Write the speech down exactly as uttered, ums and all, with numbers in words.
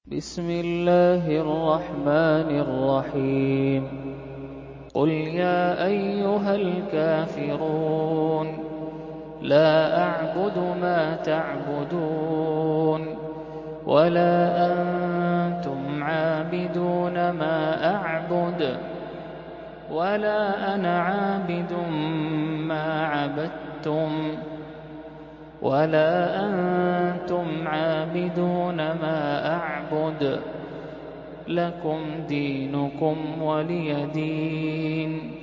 بسم الله الرحمن الرحيم قل يا أيها الكافرون لا أعبد ما تعبدون ولا أنتم عابدون ما أعبد ولا أنا عابد ما عبدتم ولا أنتم عابدون ما أعبد لكم دينكم ولي دين.